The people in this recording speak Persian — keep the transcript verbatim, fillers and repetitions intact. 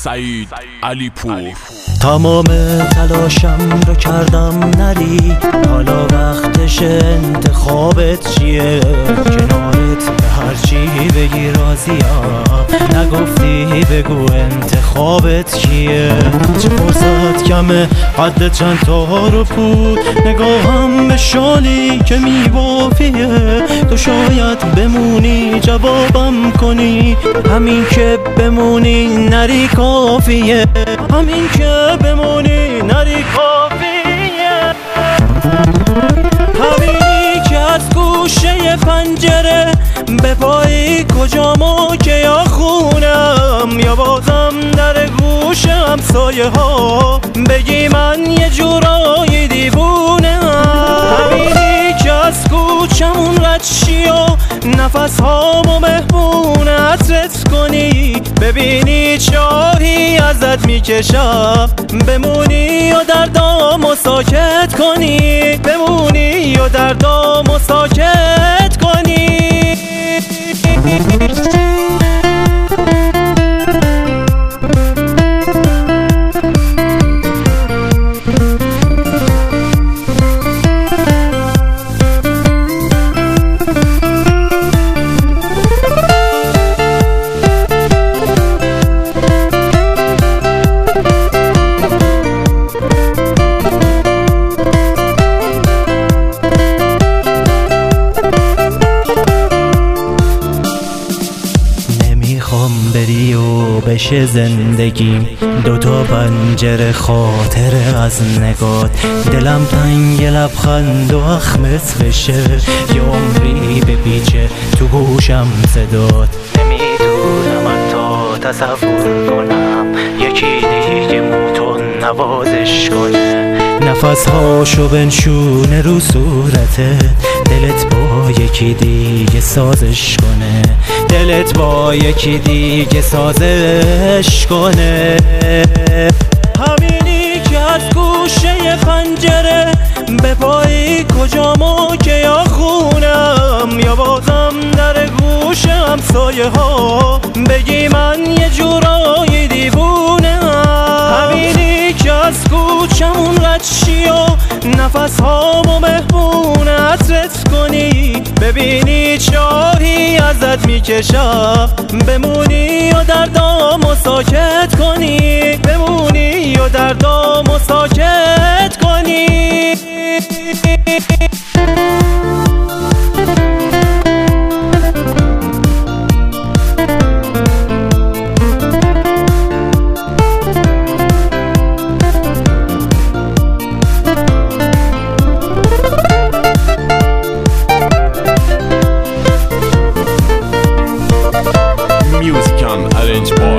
سعید علیپور. تمام تلاشم رو کردم نری، حالا وقتش انتخابت چیه؟ کنارت به هرچی بگی راضیم، نگفتی بگو انتخابت کیه؟ چه فرصت کمه قد چند تا رو پود، نگاهم به شالی که میبافیه. تو شاید بمونی جوابم کنی، همین که بمونی نری کافیه، همین که بمونی نری کافیه. همینی که از گوشه پنجره به پایی کجامو که یا خونم، یا بازم در گوش همسایه ها بگی من یه جورایی دیوونم. همینی که از کوچمون رد شی و نفس هامو مهمون عطرت کنی، ببینی چاهی ازت میکشم، بمونی و دردامو ساکت کنی، بمونی و دردامو ساکت کنی. بری و بشه زندگیم دوتا پنجره خاطره از نگات، دلم تنگ لبخند و اخمت بشه، یه عمری بپیچه تو گوشم صدات. نمیتونم حتی تصور کنم یکی دیگه موتون نوازش کنه، نفس هاشو بنشونه رو صورتت، دلت با یکی دیگه سازش کنه، دلت با یکی دیگه سازش کنه. همینی که از گوشه پنجره به پایی کجامو که یا خونم، یا بازم در گوش همسایه ها بگی من یه جورایی دیوونم. همینی که از کوچمون رد شی و نفس هامو مهمون عطرت کنی، ببینی چاهی ازت میکشم، بمونی و دردامو ساکت کنی، بمونی و دردامو ساکت کنی. Music and arrange